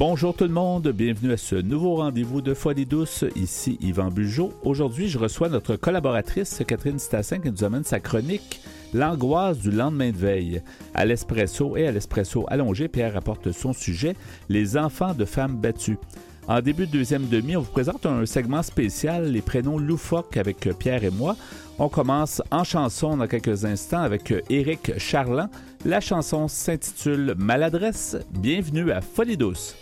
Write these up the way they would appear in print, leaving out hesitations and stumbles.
Bonjour tout le monde, bienvenue à ce nouveau rendez-vous de Folie douce. Ici Yvan Bugeaud. Aujourd'hui, je reçois notre collaboratrice Catherine Stassin qui nous amène sa chronique « L'angoisse du lendemain de veille ». À l'espresso et à l'espresso allongé, Pierre apporte son sujet « Les enfants de femmes battues ». En début de deuxième demi, on vous présente un segment spécial, les prénoms loufoques avec Pierre et moi. On commence en chanson dans quelques instants avec Éric Charland. La chanson s'intitule « Maladresse ». Bienvenue à Folie douce.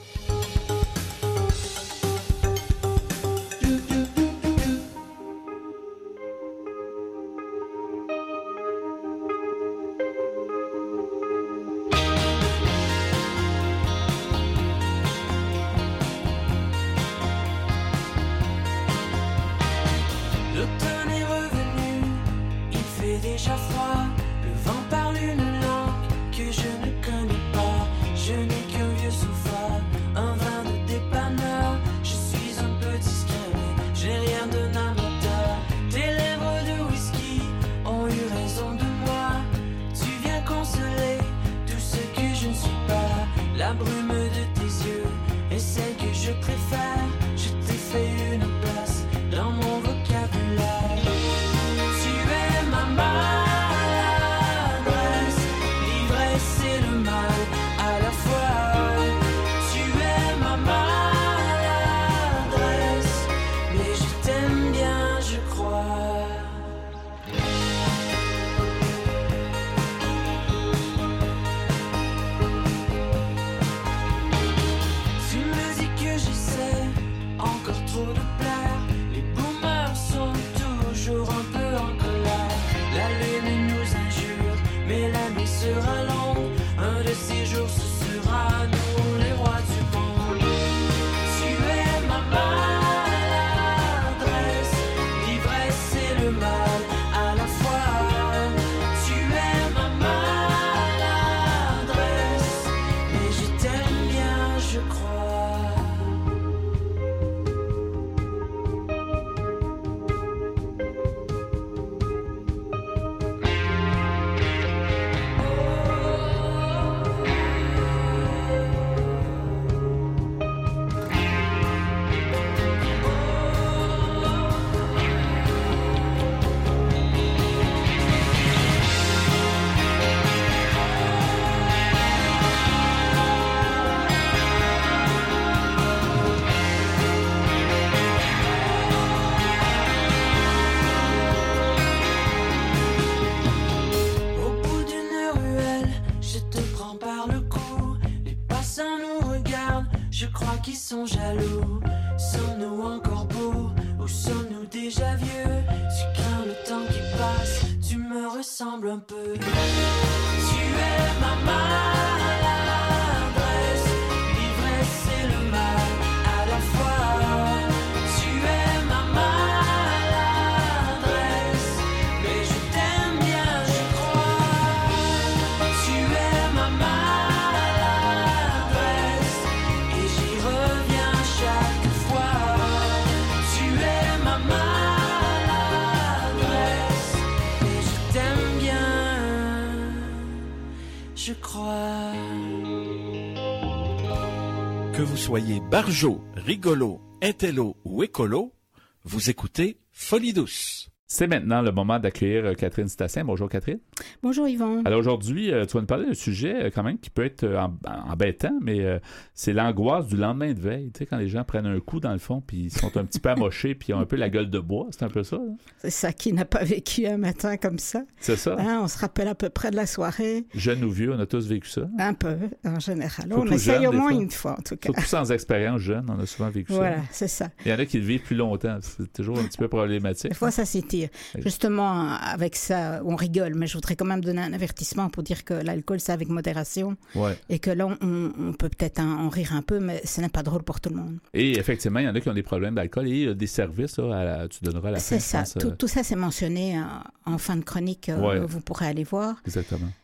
Que vous soyez barjot, rigolo, intello ou écolo, vous écoutez Folie douce. C'est maintenant le moment d'accueillir Catherine Stassin. Bonjour Catherine. Bonjour Yvan. Alors aujourd'hui, tu vas nous parler d'un sujet quand même qui peut être embêtant, mais c'est l'angoisse du lendemain de veille. Tu sais, quand les gens prennent un coup dans le fond, puis ils sont un petit peu amochés, puis ils ont un peu la gueule de bois. C'est un peu ça. Hein? C'est ça, qui n'a pas vécu un matin comme ça. C'est ça. Hein, on se rappelle à peu près de la soirée. Jeunes ou vieux, on a tous vécu ça. Un peu, en général. Surtout on essaye jeune, au moins fois. une fois, en tout cas. Surtout sans expérience jeune, on a souvent vécu ça. Voilà, c'est ça. Il y en a qui le vivent plus longtemps. C'est toujours un petit peu problématique. Des fois, ça s'étire. Justement, avec ça, on rigole, mais je voudrais quand même donner un avertissement pour dire que l'alcool, c'est avec modération. Ouais. Et que là, on peut peut-être en rire un peu, mais ce n'est pas drôle pour tout le monde. Et effectivement, il y en a qui ont des problèmes d'alcool et des services, là, tu donneras à la fin. C'est ça. Tout ça, c'est mentionné en fin de chronique. Ouais. Vous pourrez aller voir. Exactement.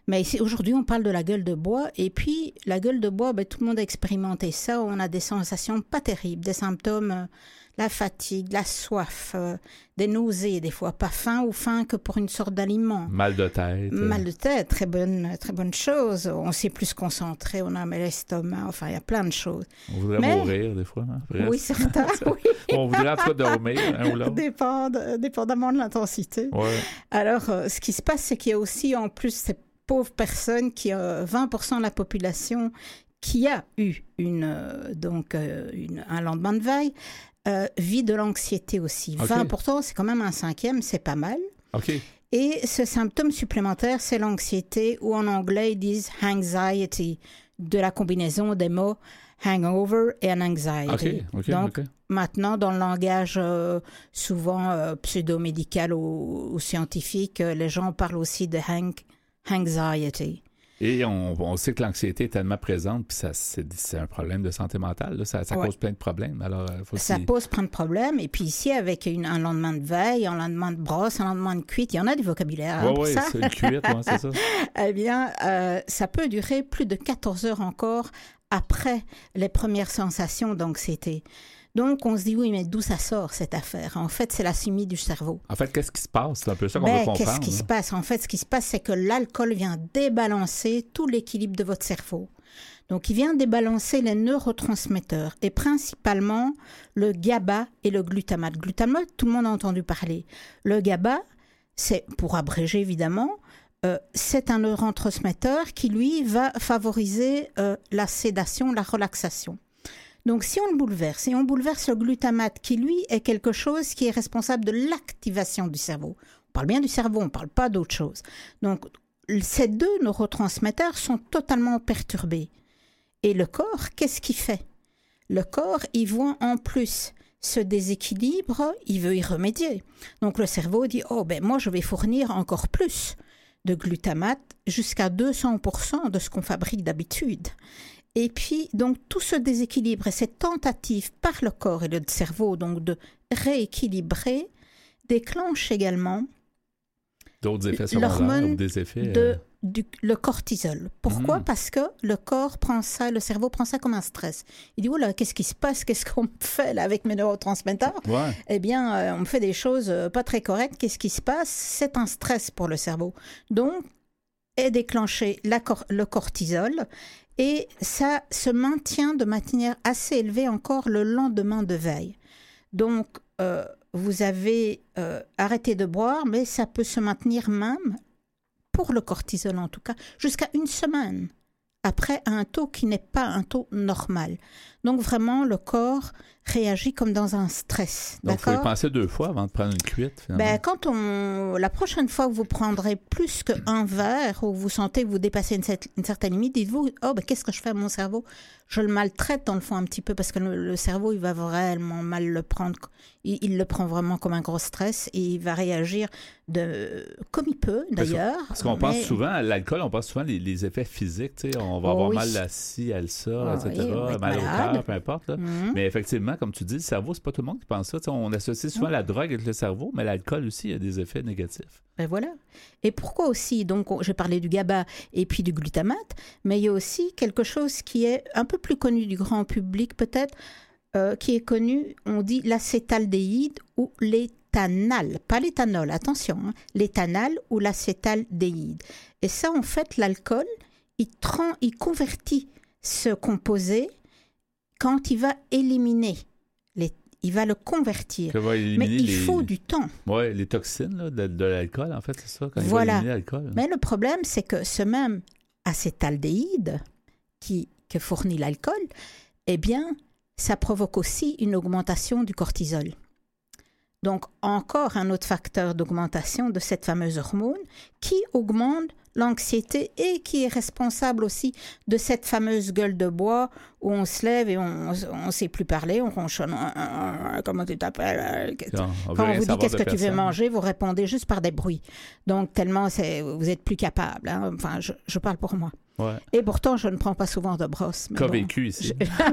Mais aujourd'hui, on parle de la gueule de bois. Et puis, la gueule de bois, tout le monde a expérimenté ça. On a des sensations pas terribles, des symptômes, la fatigue, la soif, des nausées, des fois pas faim ou faim que pour une sorte d'aliment. Mal de tête. Mal de tête, très bonne chose. On sait plus se concentrer, on a mal à l'estomac, enfin, il y a plein de choses. On voudrait mourir des fois. Hein, oui, certains, oui. On voudrait en tout cas dormir, un ou l'autre. Dépendamment de l'intensité. Ouais. Alors, ce qui se passe, c'est qu'il y a aussi, en plus, ces pauvres personnes, qui ont 20% de la population qui a eu un lendemain de veille, vit de l'anxiété aussi. Okay. 20%, c'est quand même un cinquième, c'est pas mal. Okay. Et ce symptôme supplémentaire, c'est l'anxiété, ou en anglais, ils disent anxiety, de la combinaison des mots hangover et anxiety. Donc, maintenant, dans le langage souvent pseudo-médical ou scientifique, les gens parlent aussi de anxiety. Et on sait que l'anxiété est tellement présente, puis c'est un problème de santé mentale. Là. Ça cause plein de problèmes. Alors, ça pose plein de problèmes. Et puis ici, avec un lendemain de veille, un lendemain de brosse, un lendemain de cuite, il y en a du vocabulaire. Oui, c'est une cuite, c'est ça. Eh bien, ça peut durer plus de 14 heures encore après les premières sensations d'anxiété. Donc, on se dit, oui, mais d'où ça sort, cette affaire? En fait, c'est la chimie du cerveau. En fait, qu'est-ce qui se passe? C'est un peu ça qu'on veut comprendre. Qu'est-ce qui se passe? En fait, ce qui se passe, c'est que l'alcool vient débalancer tout l'équilibre de votre cerveau. Donc, il vient débalancer les neurotransmetteurs, et principalement le GABA et le glutamate. Glutamate, tout le monde a entendu parler. Le GABA, c'est, pour abréger évidemment, c'est un neurotransmetteur qui, lui, va favoriser la sédation, la relaxation. Donc, si on le bouleverse, et on bouleverse le glutamate, qui, lui, est quelque chose qui est responsable de l'activation du cerveau. On parle bien du cerveau, on ne parle pas d'autre chose. Donc, ces deux neurotransmetteurs sont totalement perturbés. Et le corps, qu'est-ce qu'il fait? Le corps, il voit en plus ce déséquilibre, il veut y remédier. Donc, le cerveau dit, moi, je vais fournir encore plus de glutamate, jusqu'à 200% de ce qu'on fabrique d'habitude. Et puis, donc, tout ce déséquilibre et cette tentative par le corps et le cerveau, donc, de rééquilibrer, déclenche également d'autres effets secondaires ou des effets... le cortisol. Pourquoi? Parce que le corps prend ça, le cerveau prend ça comme un stress. Il dit, qu'est-ce qui se passe? Qu'est-ce qu'on fait là avec mes neurotransmetteurs? Ouais. Eh bien, on me fait des choses pas très correctes. Qu'est-ce qui se passe? C'est un stress pour le cerveau. Donc, est déclenché le cortisol. Et ça se maintient de manière assez élevée encore le lendemain de veille. Donc, vous avez arrêté de boire, mais ça peut se maintenir même, pour le cortisol en tout cas, jusqu'à une semaine après un taux qui n'est pas un taux normal. Donc, vraiment, le corps réagit comme dans un stress. Donc, il faut y penser 2 fois avant de prendre une cuite, finalement. La prochaine fois que vous prendrez plus qu'un verre ou vous sentez que vous dépassez une certaine limite, dites-vous, qu'est-ce que je fais à mon cerveau? Je le maltraite dans le fond un petit peu parce que le cerveau, il va vraiment mal le prendre. Il le prend vraiment comme un gros stress et il va réagir comme il peut, d'ailleurs. Parce qu'on pense souvent à l'alcool, on pense souvent les effets physiques. Tu sais, on va avoir mal à ci, à ça, etc., mal au cœur, peu importe. Là. Mais effectivement, comme tu dis, le cerveau, c'est pas tout le monde qui pense ça. Tu sais, on associe souvent la drogue avec le cerveau, mais l'alcool aussi a des effets négatifs. Ben voilà. Et pourquoi aussi? Donc, j'ai parlé du GABA et puis du glutamate, mais il y a aussi quelque chose qui est un peu plus connu du grand public peut-être, qui est connu, on dit l'acétaldéhyde ou l'éthanol. Pas l'éthanol, attention, l'éthanol ou l'acétaldéhyde. Et ça, en fait, l'alcool, il convertit ce composé quand il va éliminer il va le convertir. Mais il faut du temps. Oui, les toxines là, de l'alcool, en fait, c'est ça, quand il va éliminer l'alcool. Mais le problème, c'est que ce même acétaldéhyde que fournit l'alcool, eh bien, ça provoque aussi une augmentation du cortisol. Donc, encore un autre facteur d'augmentation de cette fameuse hormone qui augmente l'anxiété et qui est responsable aussi de cette fameuse gueule de bois où on se lève et on ne sait plus parler, on ronchonne, comment tu t'appelles? Quand on vous dit qu'est-ce que tu veux manger, vous répondez juste par des bruits. Donc, tellement vous êtes plus capable. Hein? Enfin, je parle pour moi. Ouais. Et pourtant, je ne prends pas souvent de brosse. Qu'a vécu ici?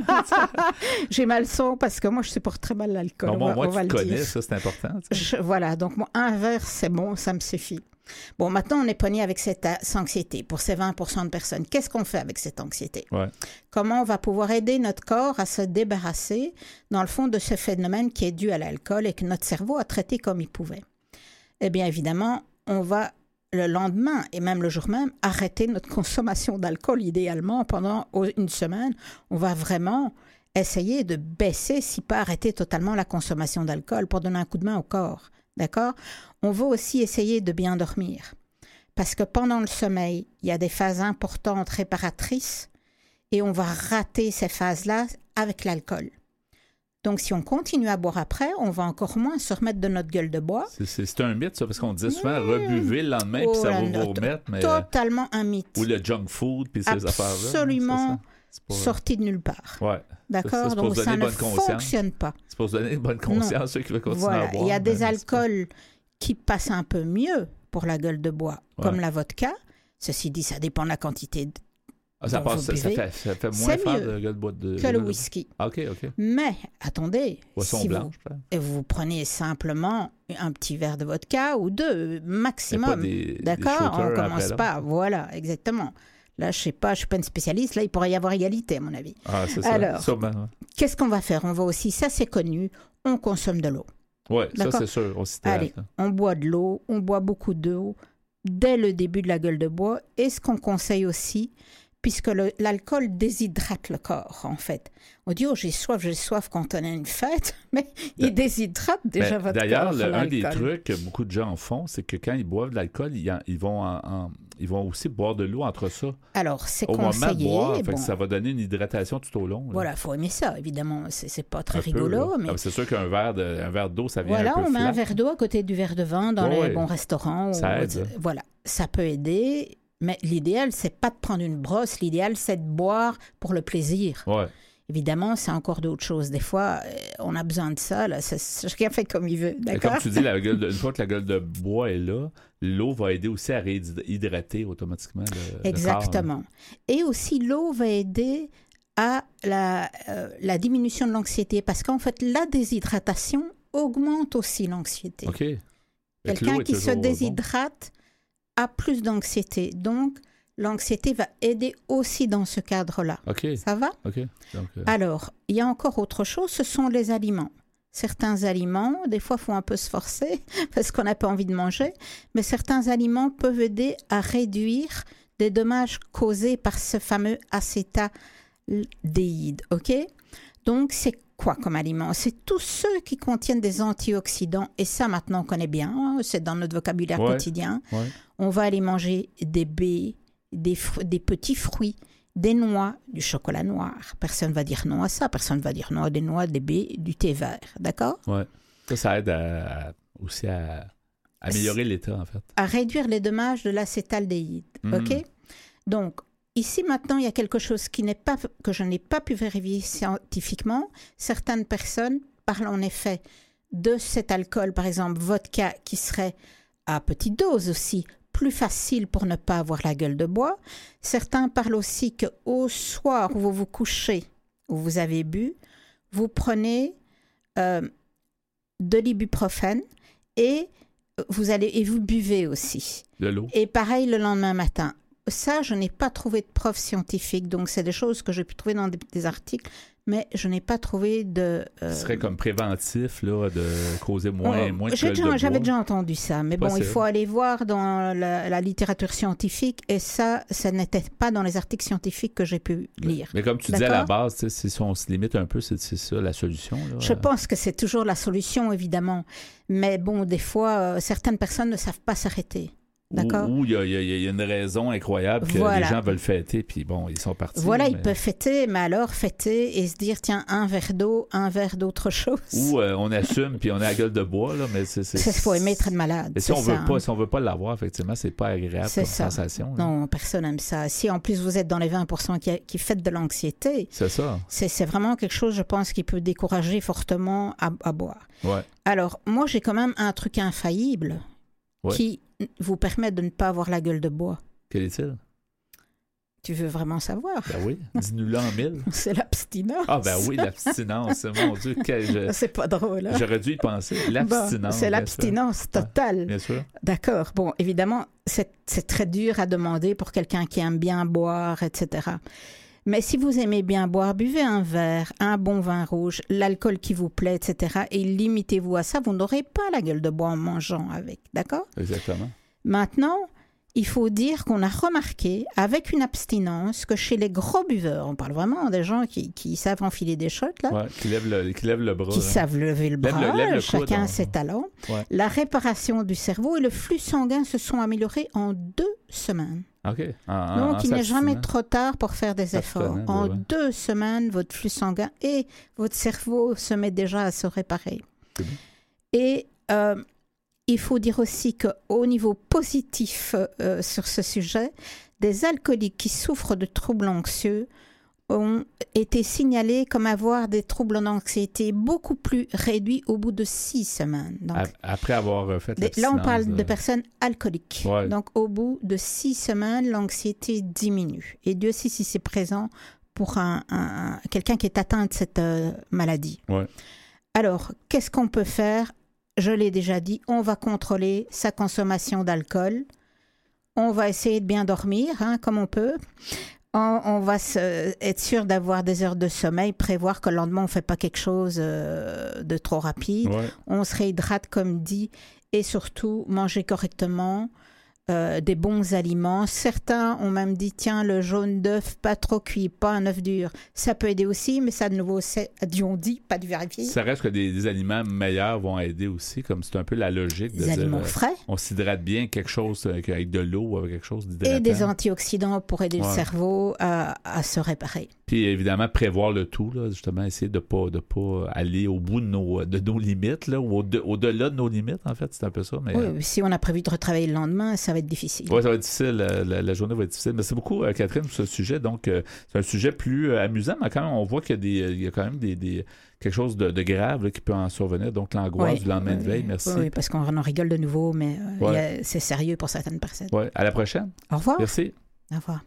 J'ai mal le son parce que moi, je supporte très mal l'alcool. Non, moi, tu le connais, dire. ça, c'est important. Voilà, donc moi, un verre, c'est bon, ça me suffit. Bon, maintenant, on est pogné avec cette anxiété pour ces 20% de personnes. Qu'est-ce qu'on fait avec cette anxiété? Ouais. Comment on va pouvoir aider notre corps à se débarrasser, dans le fond, de ce phénomène qui est dû à l'alcool et que notre cerveau a traité comme il pouvait? Eh bien, évidemment, on va, le lendemain et même le jour même, arrêter notre consommation d'alcool, idéalement, pendant une semaine. On va vraiment essayer de baisser, si pas arrêter totalement la consommation d'alcool pour donner un coup de main au corps. D'accord? On va aussi essayer de bien dormir. Parce que pendant le sommeil, il y a des phases importantes réparatrices et on va rater ces phases-là avec l'alcool. Donc, si on continue à boire après, on va encore moins se remettre de notre gueule de bois. C'est un mythe, ça, parce qu'on disait souvent rebuvez le lendemain, puis ça va vous remettre. Mais... Totalement un mythe. Ou le junk food, puis ces affaires-là. Absolument sorti de nulle part. Ouais. D'accord? Donc, ça ne fonctionne pas. C'est pour se donner une bonne conscience, ceux qui veulent continuer à boire. Il y a des alcools qui passent un peu mieux pour la gueule de bois, comme la vodka. Ceci dit, ça dépend de la quantité ça fait moins fort de gueule de bois que le whisky. OK. Mais, attendez, si vous prenez simplement un petit verre de vodka ou deux, maximum. D'accord? On ne commence pas. Voilà, exactement. Là, je ne sais pas, je ne suis pas une spécialiste. Là, il pourrait y avoir égalité, à mon avis. Ah, c'est ça. Alors, sûrement. Qu'est-ce qu'on va faire? On va aussi, ça c'est connu, on consomme de l'eau. Oui, ça c'est sûr. Allez, on boit de l'eau, on boit beaucoup d'eau dès le début de la gueule de bois. Et ce qu'on conseille aussi, puisque l'alcool déshydrate le corps, en fait. On dit, j'ai soif quand on a une fête, mais il déshydrate déjà votre corps. D'ailleurs, un des trucs que beaucoup de gens font, c'est que quand ils boivent de l'alcool, ils vont aussi boire de l'eau entre ça. Alors, c'est conseillé. Au moment de boire, bon. ça va donner une hydratation tout au long. Là. Voilà, il faut aimer ça, évidemment. C'est pas très rigolo. Mais... c'est sûr qu'un verre d'eau, ça vient un peu Voilà, on met flat. un verre d'eau à côté du verre de vin dans les bons restaurants. Ça aide. Voilà, ça peut aider. Mais l'idéal, c'est pas de prendre une brosse. L'idéal, c'est de boire pour le plaisir. Ouais. Évidemment, c'est encore d'autres choses. Des fois, on a besoin de ça. Là. Chacun fait comme il veut. D'accord? Comme tu dis, une fois que la gueule de bois est là, l'eau va aider aussi à réhydrater automatiquement Exactement. Le corps. Et aussi, l'eau va aider à la diminution de l'anxiété. Parce qu'en fait, la déshydratation augmente aussi l'anxiété. OK. Quelqu'un qui se déshydrate a plus d'anxiété. Donc, l'anxiété va aider aussi dans ce cadre-là. OK. Ça va? OK. Donc, Alors, il y a encore autre chose, ce sont les aliments. Certains aliments, des fois, il faut un peu se forcer parce qu'on n'a pas envie de manger, mais certains aliments peuvent aider à réduire des dommages causés par ce fameux acétaldéhyde. OK? Donc, c'est quoi comme aliment? C'est tous ceux qui contiennent des antioxydants, et ça, maintenant, on connaît bien, hein, c'est dans notre vocabulaire quotidien. Ouais. On va aller manger des baies, des petits fruits, des noix, du chocolat noir. Personne ne va dire non à ça. Personne ne va dire non à des noix, des baies, du thé vert. D'accord? Oui. Ça aide aussi à améliorer l'état, en fait. À réduire les dommages de l'acétaldéhyde. OK? Donc, ici, maintenant, il y a quelque chose que je n'ai pas pu vérifier scientifiquement. Certaines personnes parlent en effet de cet alcool, par exemple, vodka, qui serait à petite dose aussi, plus facile pour ne pas avoir la gueule de bois. Certains parlent aussi qu'au soir où vous vous couchez, où vous avez bu, vous prenez de l'ibuprofène et vous buvez aussi. De l'eau. Et pareil le lendemain matin. Ça, je n'ai pas trouvé de preuves scientifiques. Donc, c'est des choses que j'ai pu trouver dans des articles, mais je n'ai pas trouvé de... Ce serait comme préventif, là, de causer moins de gueule de bois. J'avais déjà entendu ça, mais bon, il faut aller voir dans la littérature scientifique, et ça n'était pas dans les articles scientifiques que j'ai pu lire. Mais comme tu disais à la base, si on se limite un peu, c'est ça la solution. Là. Je pense que c'est toujours la solution, évidemment. Mais bon, des fois, certaines personnes ne savent pas s'arrêter. D'accord. Ou il y a une raison incroyable que les gens veulent fêter, puis bon, ils sont partis. Voilà, ils peuvent fêter, mais alors fêter et se dire, tiens, un verre d'eau, un verre d'autre chose. Ou on assume, puis on a la gueule de bois, là, mais c'est... Il faut aimer être malade. Mais si on veut pas l'avoir, effectivement, c'est pas agréable comme sensation. Là. Non, personne n'aime ça. Si en plus vous êtes dans les 20% qui fêtent de l'anxiété, c'est ça. C'est vraiment quelque chose, je pense, qui peut décourager fortement à boire. Ouais. Alors, moi, j'ai quand même un truc infaillible qui vous permet de ne pas avoir la gueule de bois. Quel est-il? Tu veux vraiment savoir? Ben oui, dis-nous-le en mille. C'est l'abstinence. Ah ben oui, l'abstinence, mon Dieu. C'est pas drôle. Hein? J'aurais dû y penser. L'abstinence. Bon, c'est l'abstinence totale. Bien sûr. D'accord. Bon, évidemment, c'est très dur à demander pour quelqu'un qui aime bien boire, etc. Mais si vous aimez bien boire, buvez un verre, un bon vin rouge, l'alcool qui vous plaît, etc. Et limitez-vous à ça. Vous n'aurez pas la gueule de bois en mangeant avec. D'accord? Exactement. Maintenant, il faut dire qu'on a remarqué, avec une abstinence, que chez les gros buveurs, on parle vraiment des gens qui savent enfiler des shots, là, ouais, qui lèvent le bras. Qui savent lever le bras, lève le chacun coude, ses talents. Ouais. La réparation du cerveau et le flux sanguin se sont améliorés en 2 semaines. OK. Donc, il n'est jamais trop tard pour faire des efforts. En 2 semaines, votre flux sanguin et votre cerveau se met déjà à se réparer. Et il faut dire aussi qu'au niveau positif sur ce sujet, des alcooliques qui souffrent de troubles anxieux ont été signalés comme avoir des troubles d'anxiété beaucoup plus réduits au bout de 6 semaines. Donc, après avoir fait l'abstinence. Là, on parle de personnes alcooliques. Ouais. Donc, au bout de 6 semaines, l'anxiété diminue. Et Dieu sait si c'est présent pour quelqu'un qui est atteint de cette maladie. Ouais. Alors, qu'est-ce qu'on peut faire? Je l'ai déjà dit, on va contrôler sa consommation d'alcool. On va essayer de bien dormir, comme on peut. On va être sûr d'avoir des heures de sommeil, prévoir que le lendemain, on ne fait pas quelque chose de trop rapide. Ouais. On se réhydrate, comme dit, et surtout, manger correctement, des bons aliments. Certains ont même dit, tiens, le jaune d'œuf pas trop cuit, pas un œuf dur. Ça peut aider aussi, mais ça, de nouveau, c'est on dit, pas de vérifier. Ça reste que des aliments meilleurs vont aider aussi, comme c'est un peu la logique. Des aliments frais. On s'hydrate bien, quelque chose avec de l'eau ou avec quelque chose d'hydratant. Et des antioxydants pour aider le cerveau à se réparer. Puis évidemment, prévoir le tout, là, justement, essayer de pas aller au bout de nos limites, là, ou au-delà de nos limites, en fait, c'est un peu ça. Mais, oui, si on a prévu de retravailler le lendemain, ça va être difficile. Oui, ça va être difficile, la journée va être difficile. Merci beaucoup, Catherine, pour ce sujet. Donc, c'est un sujet plus amusant, mais quand même, on voit qu'il y a quand même quelque chose de grave là, qui peut en survenir. Donc, l'angoisse du lendemain de veille. Merci. Oui, parce qu'on en rigole de nouveau, mais c'est sérieux pour certaines personnes. Oui, à la prochaine. Au revoir. Merci. Au revoir.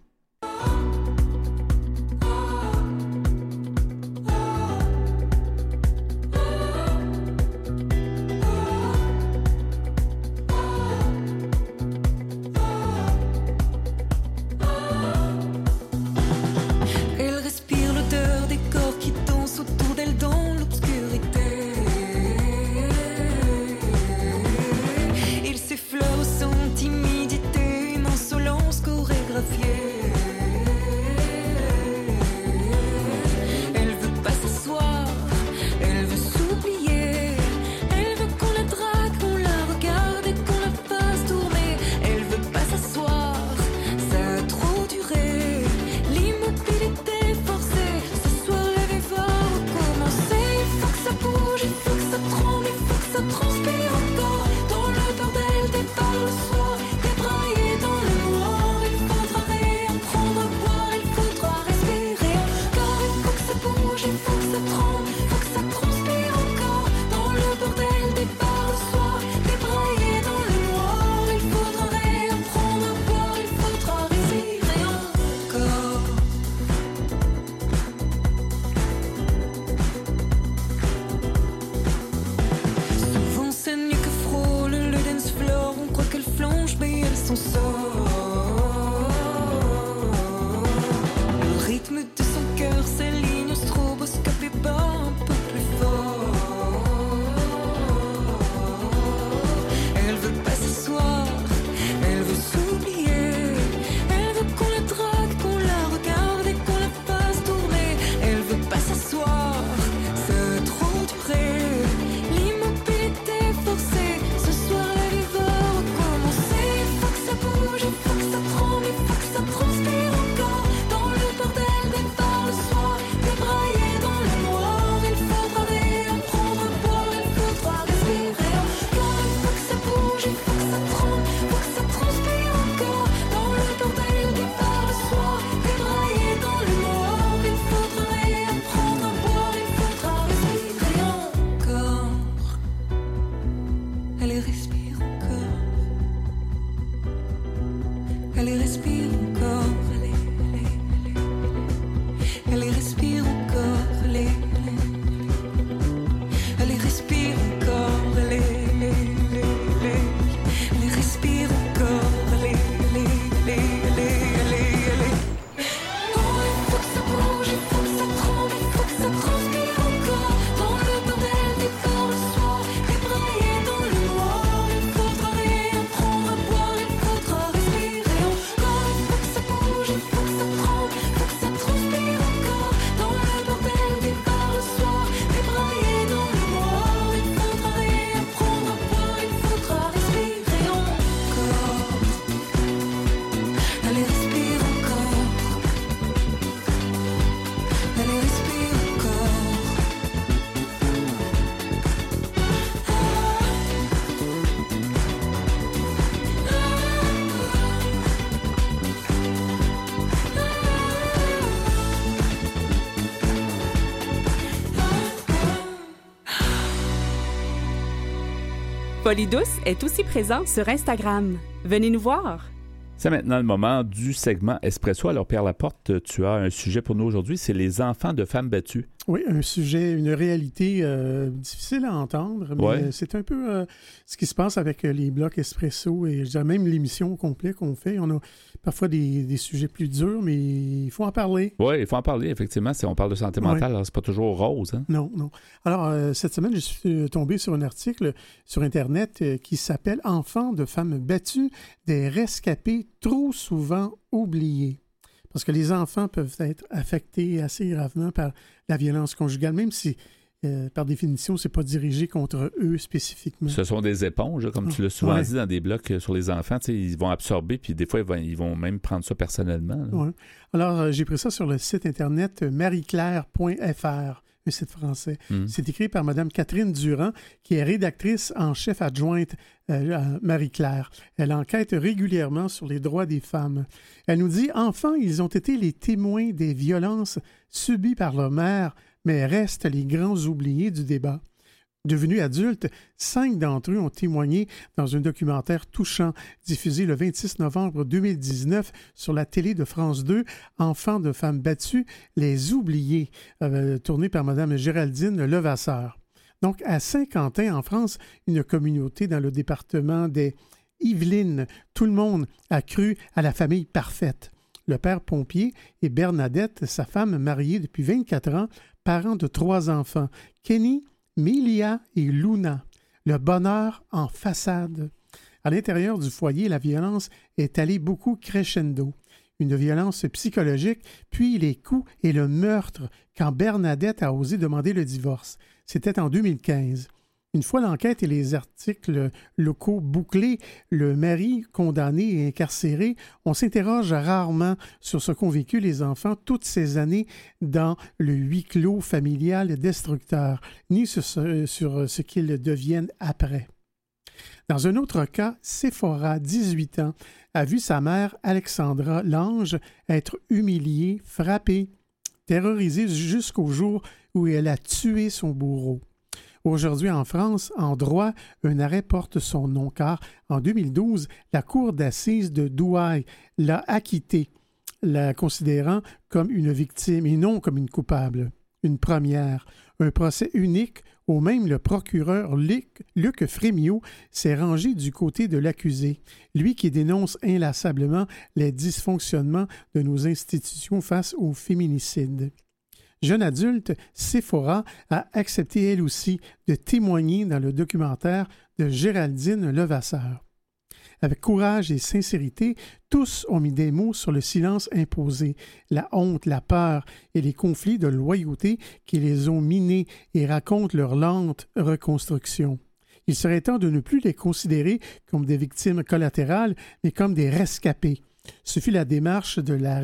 Allez, respire encore, allez, allez. Folie douce est aussi présente sur Instagram. Venez nous voir! C'est maintenant le moment du segment Espresso. Alors, Pierre Laporte, tu as un sujet pour nous aujourd'hui, c'est les enfants de femmes battues. Oui, un sujet, une réalité difficile à entendre, mais c'est un peu ce qui se passe avec les blocs Espresso et je dirais même l'émission au complet qu'on fait. On a parfois des sujets plus durs, mais il faut en parler. Oui, il faut en parler, effectivement. Si on parle de santé mentale, alors c'est pas toujours rose. Hein? Non. Alors, cette semaine, je suis tombé sur un article sur Internet qui s'appelle « Enfants de femmes battues, des rescapés trop souvent oubliés ». Parce que les enfants peuvent être affectés assez gravement par la violence conjugale, même si, par définition, c'est pas dirigé contre eux spécifiquement. Ce sont des éponges, comme tu l'as souvent dit dans des blocs sur les enfants. Ils vont absorber, puis des fois, ils vont même prendre ça personnellement. Ouais. Alors, j'ai pris ça sur le site Internet marieclaire.fr, un site français. C'est écrit par Mme Catherine Durand, qui est rédactrice en chef adjointe à Marie-Claire. Elle enquête régulièrement sur les droits des femmes. Elle nous dit « Enfants, ils ont été les témoins des violences subies par leur mère, mais restent les grands oubliés du débat. » Devenus adultes, 5 d'entre eux ont témoigné dans un documentaire touchant diffusé le 26 novembre 2019 sur la télé de France 2, « Enfants de femmes battues, les oubliés », tourné par Mme Géraldine Levasseur. Donc, à Saint-Quentin, en France, une communauté dans le département des Yvelines, tout le monde a cru à la famille parfaite. Le père pompier et Bernadette, sa femme mariée depuis 24 ans, parents de 3 enfants, Kenny, Mélia et Luna. Le bonheur en façade. À l'intérieur du foyer, la violence est allée beaucoup crescendo. Une violence psychologique, puis les coups et le meurtre quand Bernadette a osé demander le divorce. C'était en 2015. Une fois l'enquête et les articles locaux bouclés, le mari condamné et incarcéré, on s'interroge rarement sur ce qu'ont vécu les enfants toutes ces années dans le huis clos familial destructeur, ni sur ce qu'ils deviennent après. Dans un autre cas, Séphora, 18 ans, a vu sa mère, Alexandra Lange, être humiliée, frappée, terrorisée jusqu'au jour où elle a tué son bourreau. Aujourd'hui, en France, en droit, un arrêt porte son nom car, en 2012, la Cour d'assises de Douai l'a acquittée, la considérant comme une victime et non comme une coupable. Une première, un procès unique où même le procureur Luc Frémiot s'est rangé du côté de l'accusé, lui qui dénonce inlassablement les dysfonctionnements de nos institutions face au féminicide. Jeune adulte, Séphora a accepté elle aussi de témoigner dans le documentaire de Géraldine Levasseur. Avec courage et sincérité, tous ont mis des mots sur le silence imposé, la honte, la peur et les conflits de loyauté qui les ont minés et racontent leur lente reconstruction. Il serait temps de ne plus les considérer comme des victimes collatérales, mais comme des rescapés. Ce fut la démarche de la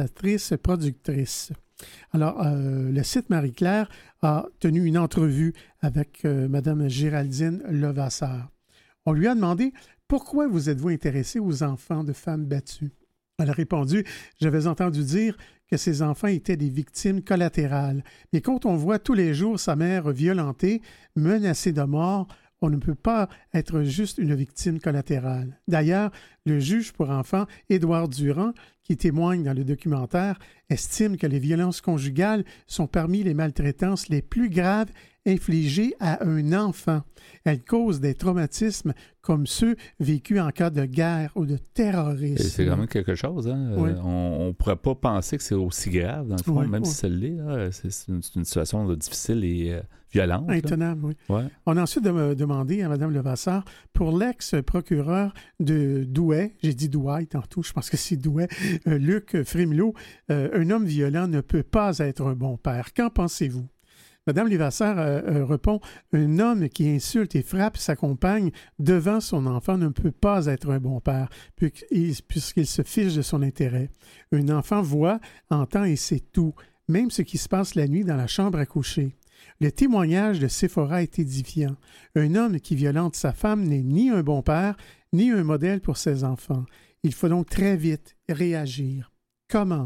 réalisatrice-productrice. Alors, le site Marie-Claire a tenu une entrevue avec Mme Géraldine Levasseur. On lui a demandé « Pourquoi vous êtes-vous intéressé aux enfants de femmes battues? » Elle a répondu « J'avais entendu dire que ces enfants étaient des victimes collatérales, mais quand on voit tous les jours sa mère violentée, menacée de mort, on ne peut pas être juste une victime collatérale. » D'ailleurs, le juge pour enfants, Édouard Durand, qui témoigne dans le documentaire, estime que les violences conjugales sont parmi les maltraitances les plus graves infligées à un enfant. Elles causent des traumatismes comme ceux vécus en cas de guerre ou de terrorisme. Et c'est quand même quelque chose. Hein? Oui. On ne pourrait pas penser que c'est aussi grave, dans le fond, même si ça l'est. Là, c'est une situation difficile et violente. Intenable, oui. Ouais. On a ensuite demandé à Mme Levasseur, pour l'ex-procureur de Douai, j'ai dit Douai tantôt, je pense que c'est Douai, Luc Frémiot, un homme violent ne peut pas être un bon père. Qu'en pensez-vous? Mme Levasseur répond, un homme qui insulte et frappe sa compagne devant son enfant ne peut pas être un bon père, puisqu'il se fiche de son intérêt. Un enfant voit, entend et sait tout, même ce qui se passe la nuit dans la chambre à coucher. Le témoignage de Séphora est édifiant. Un homme qui violente sa femme n'est ni un bon père, ni un modèle pour ses enfants. Il faut donc très vite réagir. Comment?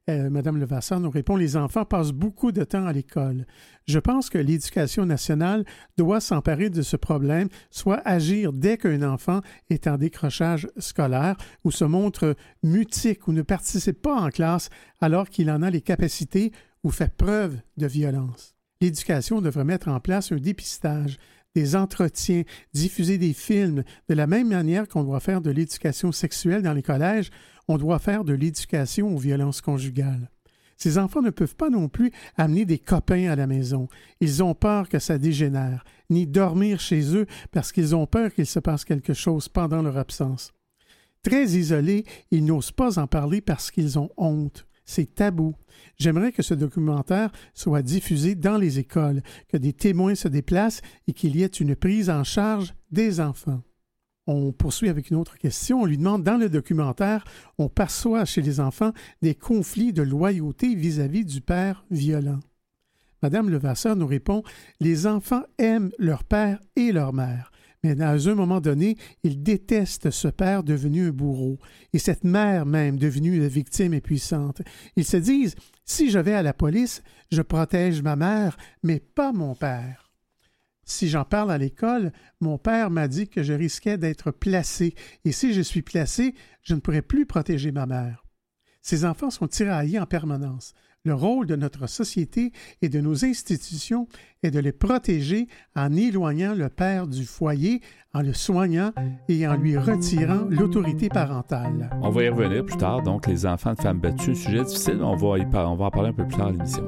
Mme Levasseur nous répond « Les enfants passent beaucoup de temps à l'école. Je pense que l'Éducation nationale doit s'emparer de ce problème, soit agir dès qu'un enfant est en décrochage scolaire ou se montre mutique ou ne participe pas en classe alors qu'il en a les capacités ou fait preuve de violence. L'éducation devrait mettre en place un dépistage, des entretiens, diffuser des films. De la même manière qu'on doit faire de l'éducation sexuelle dans les collèges, on doit faire de l'éducation aux violences conjugales. Ces enfants ne peuvent pas non plus amener des copains à la maison. Ils ont peur que ça dégénère, ni dormir chez eux parce qu'ils ont peur qu'il se passe quelque chose pendant leur absence. Très isolés, ils n'osent pas en parler parce qu'ils ont honte. C'est tabou. J'aimerais que ce documentaire soit diffusé dans les écoles, que des témoins se déplacent et qu'il y ait une prise en charge des enfants. On poursuit avec une autre question. On lui demande, dans le documentaire, on perçoit chez les enfants des conflits de loyauté vis-à-vis du père violent. Madame Levasseur nous répond, les enfants aiment leur père et leur mère. Mais à un moment donné, ils détestent ce père devenu un bourreau et cette mère même devenue la victime impuissante. Ils se disent « Si je vais à la police, je protège ma mère, mais pas mon père. Si j'en parle à l'école, mon père m'a dit que je risquais d'être placé et si je suis placé, je ne pourrai plus protéger ma mère. » Ces enfants sont tiraillés en permanence. Le rôle de notre société et de nos institutions est de les protéger en éloignant le père du foyer, en le soignant et en lui retirant l'autorité parentale. On va y revenir plus tard. Donc, les enfants de femmes battues, sujet difficile. On va en parler un peu plus tard à l'émission.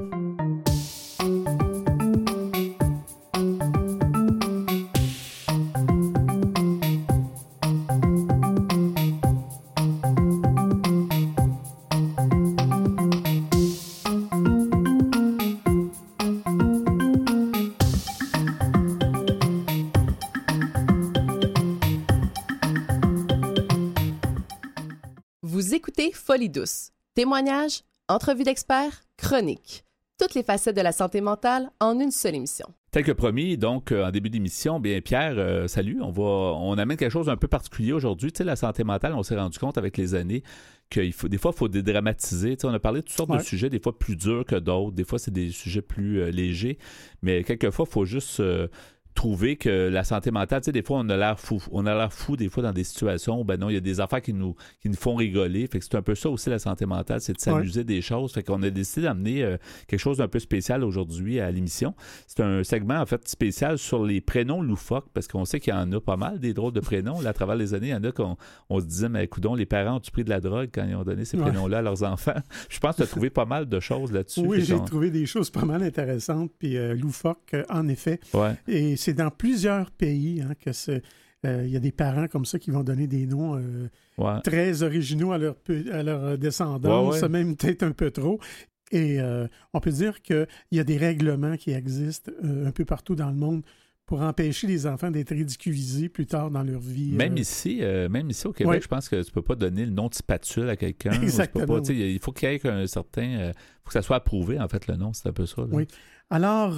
Vous écoutez Folie douce. Témoignages, entrevues d'experts, chroniques. Toutes les facettes de la santé mentale en une seule émission. Tel que promis, donc, en début d'émission, bien, Pierre, salut, on amène quelque chose d'un peu particulier aujourd'hui. Tu sais, la santé mentale, on s'est rendu compte avec les années des fois, il faut dédramatiser. Tu sais, on a parlé de toutes sortes de sujets, des fois plus durs que d'autres, des fois, c'est des sujets plus légers, mais quelquefois, il faut juste trouver que la santé mentale, tu sais, des fois, on a l'air fou des fois dans des situations où, ben non, il y a des affaires qui nous font rigoler. Fait que c'est un peu ça aussi, la santé mentale, c'est de s'amuser des choses. Fait qu'on a décidé d'amener quelque chose d'un peu spécial aujourd'hui à l'émission. C'est un segment, en fait, spécial sur les prénoms loufoques, parce qu'on sait qu'il y en a pas mal, des drôles de prénoms. Là, à travers les années, il y en a qu'on se disait, mais coudonc, les parents ont-tu pris de la drogue quand ils ont donné ces prénoms-là à leurs enfants? Je pense que tu as trouvé pas mal de choses là-dessus. Oui, j'ai trouvé des choses pas mal intéressantes, puis loufoques, en effet. Ouais. Et c'est dans plusieurs pays que il y a des parents comme ça qui vont donner des noms très originaux à leur descendance, même peut-être un peu trop. Et on peut dire qu'il y a des règlements qui existent un peu partout dans le monde pour empêcher les enfants d'être ridiculisés plus tard dans leur vie. Même ici au Québec, je pense que tu ne peux pas donner le nom de spatule à quelqu'un. Exactement. Il faut qu'il y ait un certain... faut que ça soit approuvé, en fait, le nom. C'est un peu ça. Là. Oui. Alors...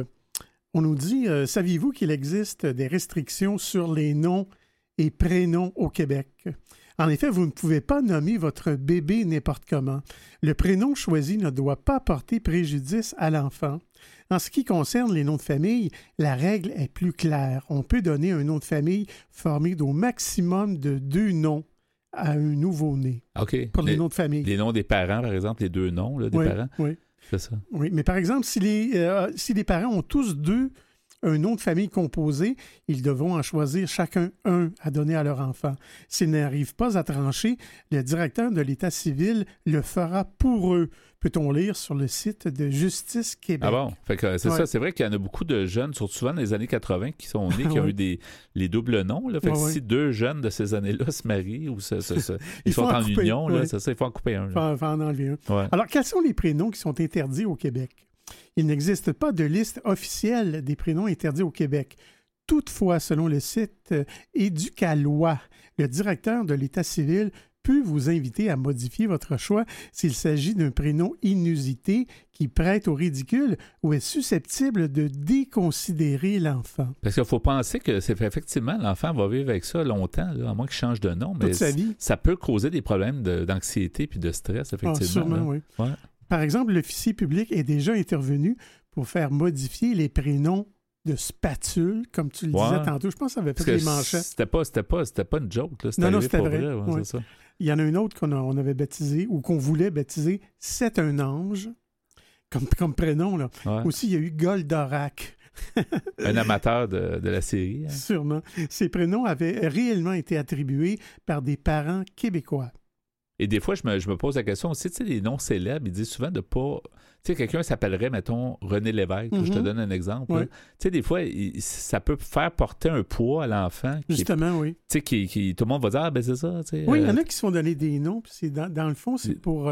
on nous dit, saviez-vous qu'il existe des restrictions sur les noms et prénoms au Québec? En effet, vous ne pouvez pas nommer votre bébé n'importe comment. Le prénom choisi ne doit pas porter préjudice à l'enfant. En ce qui concerne les noms de famille, la règle est plus claire. On peut donner un nom de famille formé d'au maximum de 2 noms à un nouveau-né. OK. Pour les noms de famille. Les noms des parents, par exemple, les 2 noms des parents. Oui. C'est ça. Oui, mais par exemple, si les parents ont tous un nom de famille composé, ils devront en choisir chacun un à donner à leur enfant. S'ils n'arrivent pas à trancher, le directeur de l'État civil le fera pour eux, peut-on lire sur le site de Justice Québec. Ah bon? Fait que c'est ça. C'est vrai qu'il y en a beaucoup de jeunes, surtout souvent dans les années 80, qui sont nés, qui ont eu les doubles noms. Là. Fait que si 2 jeunes de ces années-là se marient ou ils sont en union, là, c'est ça, il faut en couper un. Il faut en enlever un. Ouais. Alors, quels sont les prénoms qui sont interdits au Québec? Il n'existe pas de liste officielle des prénoms interdits au Québec. Toutefois, selon le site Éducaloi, le directeur de l'État civil peut vous inviter à modifier votre choix s'il s'agit d'un prénom inusité qui prête au ridicule ou est susceptible de déconsidérer l'enfant. Parce qu'il faut penser que c'est effectivement l'enfant va vivre avec ça longtemps, là, à moins qu'il change de nom, mais toute sa vie. Ça peut causer des problèmes d'anxiété puis de stress, effectivement. Sûrement, oui. Ouais. Par exemple, l'officier public est déjà intervenu pour faire modifier les prénoms de spatule, comme tu le disais tantôt. Je pense que ça avait fait les manchettes. C'était pas une joke. Là. Non, c'était vrai. Ouais, c'est ça. Il y en a une autre qu'on avait baptisé ou qu'on voulait baptiser « C'est un ange », comme prénom. Là. Ouais. Aussi, il y a eu Goldorak. Un amateur de la série. Hein. Sûrement. Ces prénoms avaient réellement été attribués par des parents québécois. Et des fois, je me pose la question aussi, tu sais, les noms célèbres, ils disent souvent de pas... Tu sais, quelqu'un s'appellerait, mettons, René Lévesque. Je te donne un exemple. Ouais. Tu sais, des fois, ça peut faire porter un poids à l'enfant. Justement, oui. Tu sais, tout le monde va dire, ah, ben c'est ça. Oui, il y en a qui se font donner des noms, puis c'est dans le fond, c'est pour...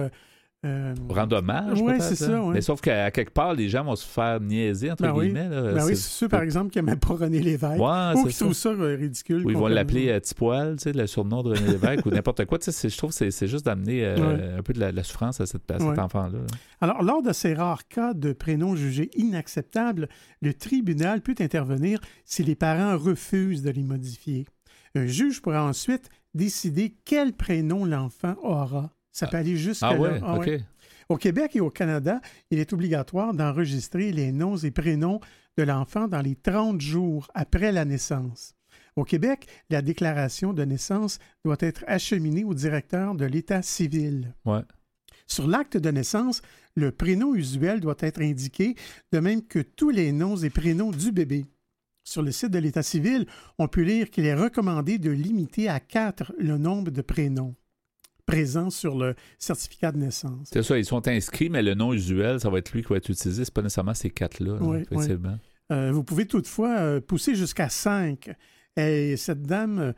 rendre hommage, oui, peut-être. C'est ça, oui. Mais sauf qu'à quelque part, les gens vont se faire niaiser, entre guillemets. Là. Oui, c'est ceux, par exemple, qui n'aimaient pas René Lévesque. Ouais, ou qui trouvent ça ridicule. Ou ils vont l'appeler Tipoil, tu sais, le surnom de René Lévesque, ou n'importe quoi. Tu sais, je trouve que c'est juste d'amener un peu de la souffrance à cet enfant-là. Alors, lors de ces rares cas de prénoms jugés inacceptables, le tribunal peut intervenir si les parents refusent de les modifier. Un juge pourra ensuite décider quel prénom l'enfant aura. Ça peut aller jusqu'à là. OK. Ouais. Au Québec et au Canada, il est obligatoire d'enregistrer les noms et prénoms de l'enfant dans les 30 jours après la naissance. Au Québec, la déclaration de naissance doit être acheminée au directeur de l'État civil. Ouais. Sur l'acte de naissance, le prénom usuel doit être indiqué, de même que tous les noms et prénoms du bébé. Sur le site de l'État civil, on peut lire qu'il est recommandé de limiter à 4 le nombre de prénoms présents sur le certificat de naissance. C'est ça, ils sont inscrits, mais le nom usuel, ça va être lui qui va être utilisé. C'est pas nécessairement ces 4-là, oui, effectivement. Oui. Vous pouvez toutefois pousser jusqu'à 5. Et cette dame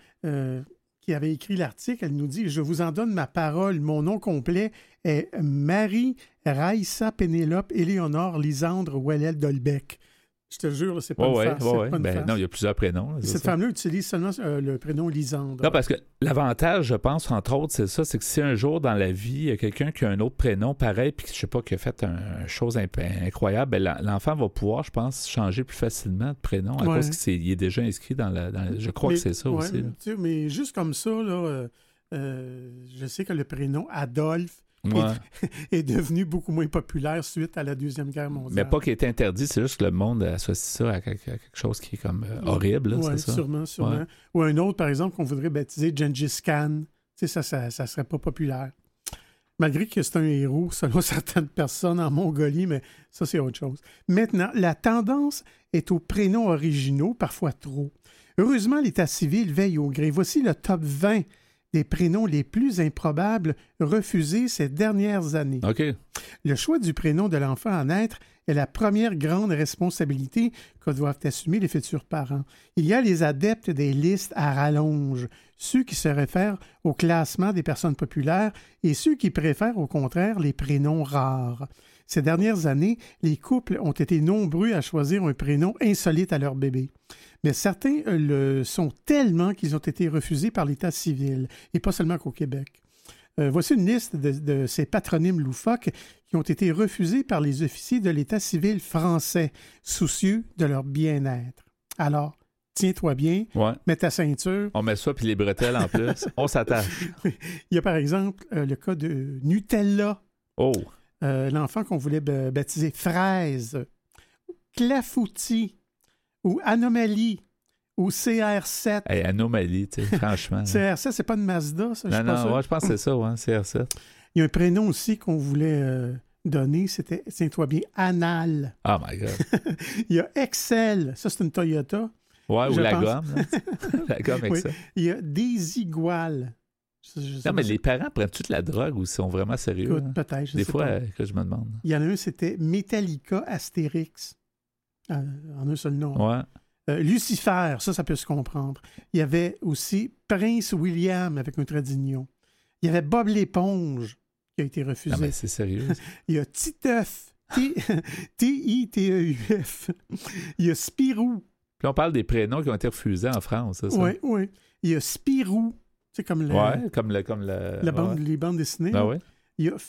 qui avait écrit l'article, elle nous dit « Je vous en donne ma parole. Mon nom complet est Marie Raïssa Pénélope Éléonore Lisandre Ouellel Dolbec. » Je te jure, c'est pas une farce. Non, il y a plusieurs prénoms. Cette femme-là utilise seulement le prénom Lisandre. Non, parce que l'avantage, je pense, entre autres, c'est ça, c'est que si un jour dans la vie, il y a quelqu'un qui a un autre prénom pareil, puis je sais pas, qui a fait une chose incroyable, ben, l'enfant va pouvoir, je pense, changer plus facilement de prénom à cause qu'il est déjà inscrit dans je crois que c'est ça aussi. Mais juste comme ça, là, je sais que le prénom Adolphe est devenu beaucoup moins populaire suite à la Deuxième Guerre mondiale. Mais pas qu'il est interdit, c'est juste que le monde associe ça à quelque chose qui est comme horrible. Oui, c'est ça? Sûrement. Ouais. Ou un autre, par exemple, qu'on voudrait baptiser Gengis Khan. Tu sais, ça serait pas populaire. Malgré que c'est un héros, selon certaines personnes en Mongolie, mais ça, c'est autre chose. Maintenant, la tendance est aux prénoms originaux, parfois trop. Heureusement, l'État civil veille au gré. Voici le top 20 des prénoms les plus improbables refusés ces dernières années. OK. Le choix du prénom de l'enfant à naître est la première grande responsabilité que doivent assumer les futurs parents. Il y a les adeptes des listes à rallonge, ceux qui se réfèrent au classement des personnes populaires et ceux qui préfèrent au contraire les prénoms rares. Ces dernières années, les couples ont été nombreux à choisir un prénom insolite à leur bébé. Mais certains le sont tellement qu'ils ont été refusés par l'État civil, et pas seulement qu'au Québec. Voici une liste de ces patronymes loufoques qui ont été refusés par les officiers de l'État civil français, soucieux de leur bien-être. Alors, tiens-toi bien, mets ta ceinture. On met ça, puis les bretelles en plus. On s'attache. Il y a par exemple le cas de Nutella. Oh! L'enfant qu'on voulait baptiser Fraise, Clafoutis, ou Anomalie, ou CR7. Hey, Anomalie, tu sais, franchement. CR7, c'est pas une Mazda, ça? Je pense que c'est ça, CR7. Il y a un prénom aussi qu'on voulait donner, c'était, tiens-toi bien, Anal. Oh my God. Il y a Excel, ça c'est une Toyota. Ouais, ou la gomme. La gomme Excel. Oui. Il y a Désigual. Non, mais les parents prennent toute la drogue ou sont vraiment sérieux? Écoute, peut-être, je des sais fois, pas. Que je me demande. Il y en a un, c'était Metallica Astérix. En un seul nom. Ouais. Lucifer, ça peut se comprendre. Il y avait aussi Prince William avec un trait d'union. Il y avait Bob l'éponge qui a été refusé. Non, mais c'est sérieux. Il y a Titeuf, T-I-T-E-U-F. Il y a Spirou. Puis on parle des prénoms qui ont été refusés en France, c'est ça? Oui. Il y a Spirou. C'est comme les bandes dessinées. Ah oui. Il y a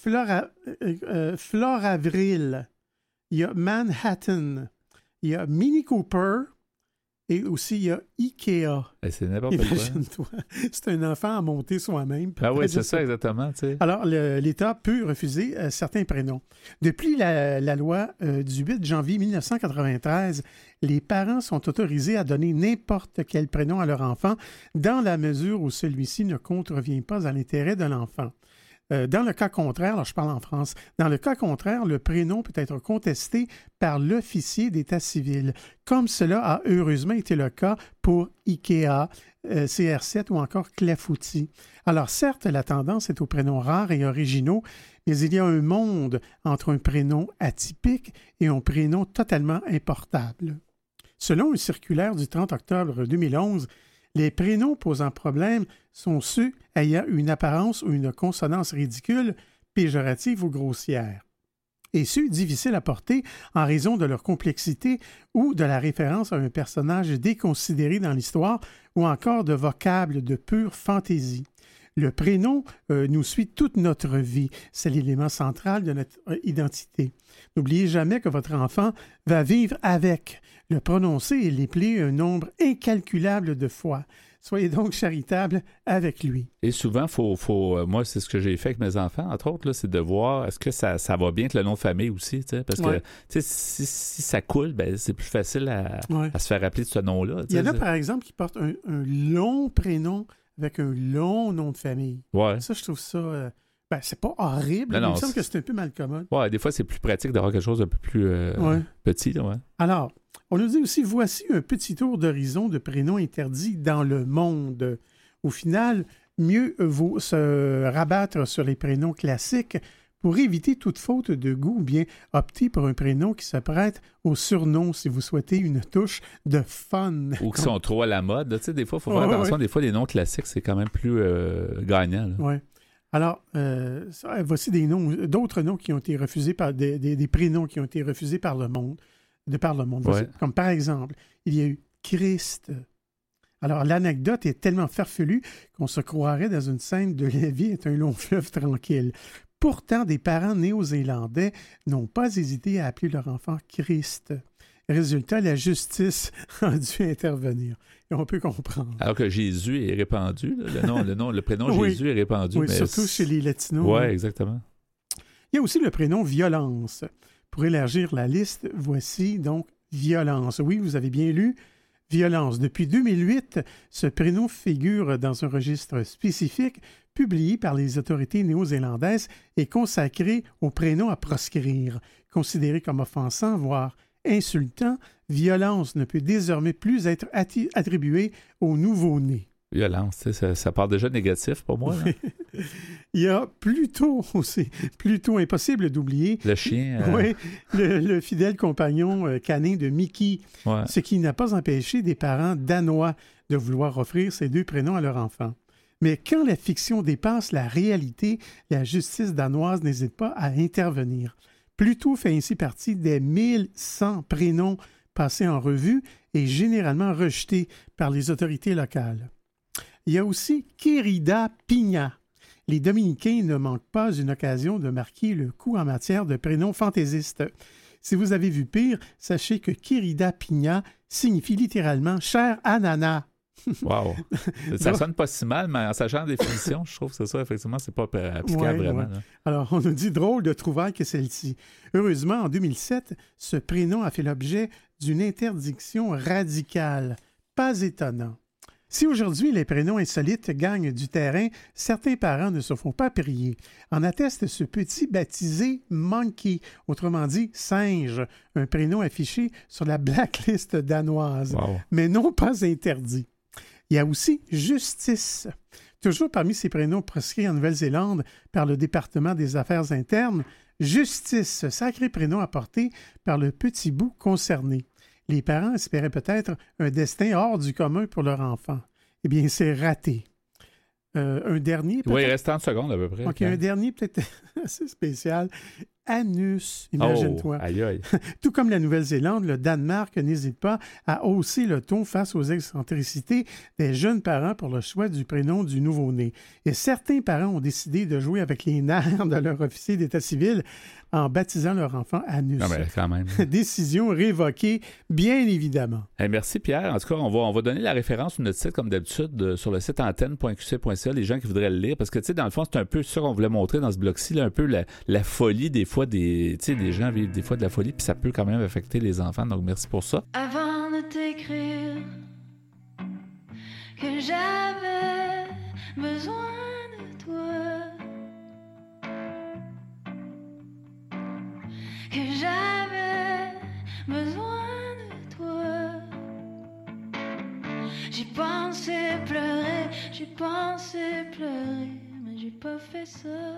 Floravril. Il y a Manhattan. Il y a Mini Cooper. Et aussi, il y a Ikea. C'est n'importe quoi. Imagine-toi. C'est un enfant à monter soi-même. Ah oui, c'est ça, exactement. Tu sais. Alors, l'État peut refuser certains prénoms. Depuis la loi du 8 janvier 1993, les parents sont autorisés à donner n'importe quel prénom à leur enfant dans la mesure où celui-ci ne contrevient pas à l'intérêt de l'enfant. Dans le cas contraire, alors je parle en France, dans le cas contraire, le prénom peut être contesté par l'officier d'état civil, comme cela a heureusement été le cas pour Ikea, CR7 ou encore Clafoutis. Alors certes, la tendance est aux prénoms rares et originaux, mais il y a un monde entre un prénom atypique et un prénom totalement importable. Selon une circulaire du 30 octobre 2011, les prénoms posant problème sont ceux ayant une apparence ou une consonance ridicule, péjorative ou grossière, et ceux difficiles à porter en raison de leur complexité ou de la référence à un personnage déconsidéré dans l'histoire ou encore de vocables de pure fantaisie. Le prénom nous suit toute notre vie. C'est l'élément central de notre identité. N'oubliez jamais que votre enfant va vivre avec, le prononcer et l'épeler un nombre incalculable de fois. Soyez donc charitable avec lui. Et souvent, moi, c'est ce que j'ai fait avec mes enfants, entre autres, là, c'est de voir est-ce que ça va bien avec le nom de famille aussi. Parce que si ça coule, ben, c'est plus facile à se faire rappeler de ce nom-là. Il y en a, par exemple, qui portent un long prénom avec un long nom de famille. Ouais. Ça, je trouve ça... c'est pas horrible, mais il me semble que c'est un peu malcommode. Ouais, des fois, c'est plus pratique d'avoir quelque chose d'un peu plus petit. Là, ouais. Alors, on nous dit aussi, voici un petit tour d'horizon de prénoms interdits dans le monde. Au final, mieux vaut se rabattre sur les prénoms classiques pour éviter toute faute de goût ou bien opter pour un prénom qui se prête au surnom si vous souhaitez une touche de fun. Ou qui sont trop à la mode. Tu sais, des fois, il faut faire attention. Des fois, les noms classiques, c'est quand même plus gagnant. Oui. Alors, voici d'autres noms qui ont été refusés par des prénoms qui ont été refusés par le monde. Voici, comme par exemple, il y a eu Christ. Alors, l'anecdote est tellement farfelue qu'on se croirait dans une scène de La vie est un long fleuve tranquille. Pourtant, des parents néo-zélandais n'ont pas hésité à appeler leur enfant Christ. Résultat, la justice a dû intervenir. Et on peut comprendre. Alors que Jésus est répandu. Là. Le prénom Jésus est répandu. Oui, mais surtout chez les Latinos. Oui, exactement. Il y a aussi le prénom Violence. Pour élargir la liste, voici donc Violence. Oui, vous avez bien lu Violence. Depuis 2008, ce prénom figure dans un registre spécifique publié par les autorités néo-zélandaises et consacré au prénom à proscrire. Considéré comme offensant, voire insultant, Violence ne peut désormais plus être attribuée aux nouveau-nés. Violence, ça part déjà négatif pour moi. Il y a plutôt impossible d'oublier le chien. Oui, le fidèle compagnon canin de Mickey, ce qui n'a pas empêché des parents danois de vouloir offrir ces deux prénoms à leur enfant. Mais quand la fiction dépasse la réalité, la justice danoise n'hésite pas à intervenir. Pluto fait ainsi partie des 1100 prénoms passés en revue et généralement rejetés par les autorités locales. Il y a aussi Querida Pigna. Les Dominicains ne manquent pas une occasion de marquer le coup en matière de prénoms fantaisistes. Si vous avez vu pire, sachez que Querida Pigna signifie littéralement « cher ananas ». Wow! Ça sonne pas si mal, mais en sachant la définition, je trouve que c'est ça, effectivement, c'est pas applicable vraiment. Ouais. Alors, on nous dit drôle de trouvaille que celle-ci. Heureusement, en 2007, ce prénom a fait l'objet d'une interdiction radicale. Pas étonnant. Si aujourd'hui les prénoms insolites gagnent du terrain, certains parents ne se font pas prier. En atteste ce petit baptisé Monkey, autrement dit singe, un prénom affiché sur la blacklist danoise, mais non pas interdit. Il y a aussi Justice. Toujours parmi ces prénoms proscrits en Nouvelle-Zélande par le département des Affaires internes, Justice, sacré prénom apporté par le petit bout concerné. Les parents espéraient peut-être un destin hors du commun pour leur enfant. Eh bien, c'est raté. Un dernier, peut-être... Oui, il reste 30 secondes à peu près. OK, un dernier peut-être assez spécial. anus. Imagine-toi. Aïe, aïe. Tout comme la Nouvelle-Zélande, le Danemark n'hésite pas à hausser le ton face aux excentricités des jeunes parents pour le choix du prénom du nouveau-né. Et certains parents ont décidé de jouer avec les nerfs de leur officier d'état civil en baptisant leur enfant Anus. Non, mais quand même. Décision révoquée, bien évidemment. Hey, merci Pierre. En tout cas, on va donner la référence sur notre site, comme d'habitude, sur le site antenne.qc.ca, les gens qui voudraient le lire, parce que, tu sais, dans le fond, c'est un peu ça qu'on voulait montrer dans ce bloc-ci, là, un peu la folie des fois, tu sais, des gens vivent des fois de la folie, puis ça peut quand même affecter les enfants, donc merci pour ça. Avant de t'écrire que j'avais besoin de toi, que j'avais besoin de toi, j'ai pensé pleurer, mais j'ai pas fait ça.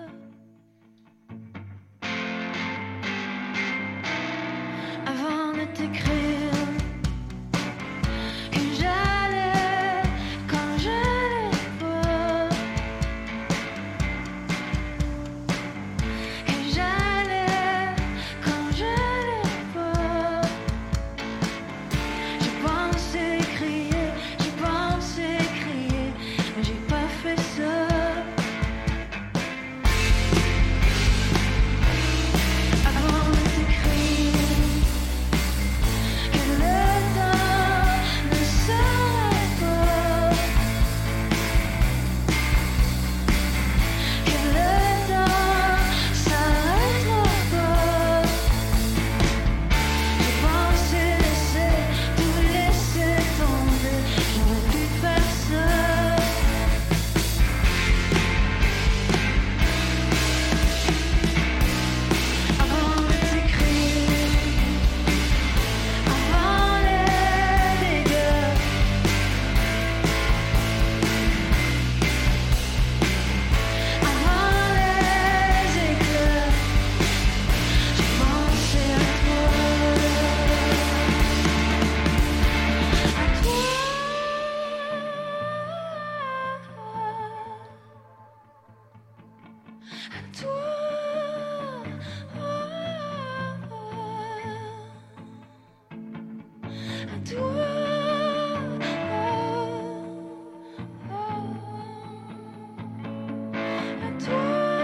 Avant de t'écrire que j'allais quand je l'ai pas, que j'allais quand je l'ai pas, j'ai pensé crier, mais j'ai pas fait ça. Avant de t'écrire que le temps ne s'arrête pas, que le temps s'arrêtera pas, j'ai pensé tout laisser tomber, j'aurais pu faire ça. Avant de t'écrire, avant les dégâts, avant les éclats, j'ai pensé à toi, à toi, à toi. À toi, à toi.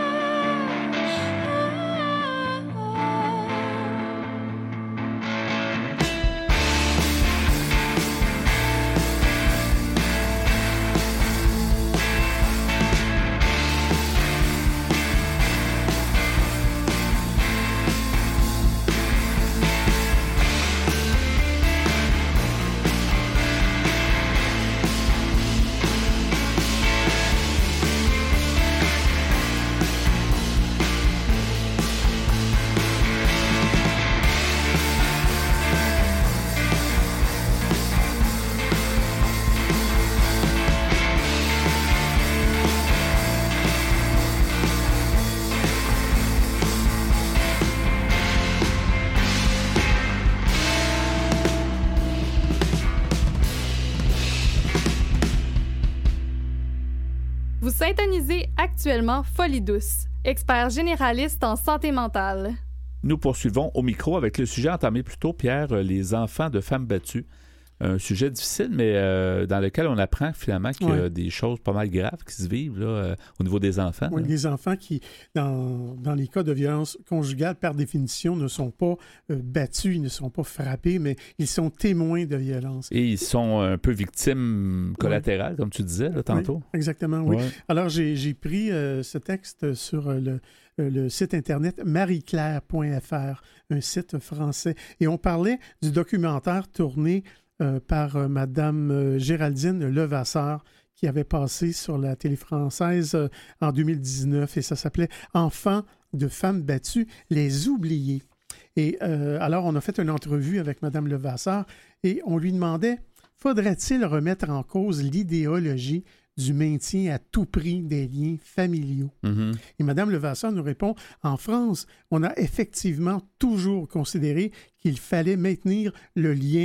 Vous syntonisez actuellement Folie douce, expert généraliste en santé mentale. Nous poursuivons au micro avec le sujet entamé plus tôt, Pierre, les enfants de femmes battues. Un sujet difficile, mais dans lequel on apprend finalement qu'il y a des choses pas mal graves qui se vivent là, au niveau des enfants. Oui, des enfants qui, dans les cas de violence conjugale, par définition, ne sont pas battus, ils ne sont pas frappés, mais ils sont témoins de violence. Et ils sont un peu victimes collatérales, comme tu disais là, tantôt. Oui, exactement, oui. Ouais. Alors, j'ai pris ce texte sur le site internet marieclaire.fr, un site français. Et on parlait du documentaire tourné par Madame Géraldine Levasseur, qui avait passé sur la télé française en 2019, et ça s'appelait « Enfants de femmes battues, les oubliés ». Et alors, on a fait une entrevue avec Madame Levasseur, et on lui demandait « Faudrait-il remettre en cause l'idéologie du maintien à tout prix des liens familiaux. » Et Mme Levasseur nous répond, en France, on a effectivement toujours considéré qu'il fallait maintenir le lien